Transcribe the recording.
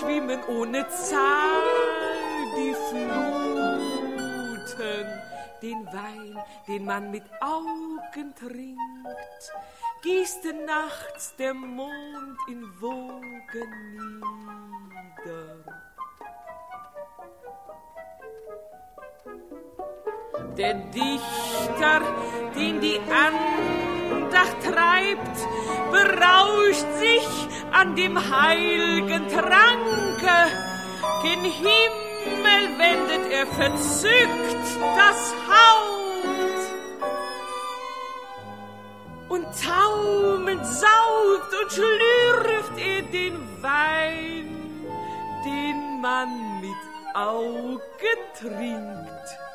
schwimmen ohne Zahl die Fluten. Den Wein, den man mit Augen trinkt, gießt nachts der Mond in Wogen nieder. Der Dichter, den die Andacht treibt, berauscht sich an dem heiligen Tranke. Gen Himmel wendet er verzückt das Haupt und taumelnd saugt und schlürft er den Wein, den man mit Augen trinkt.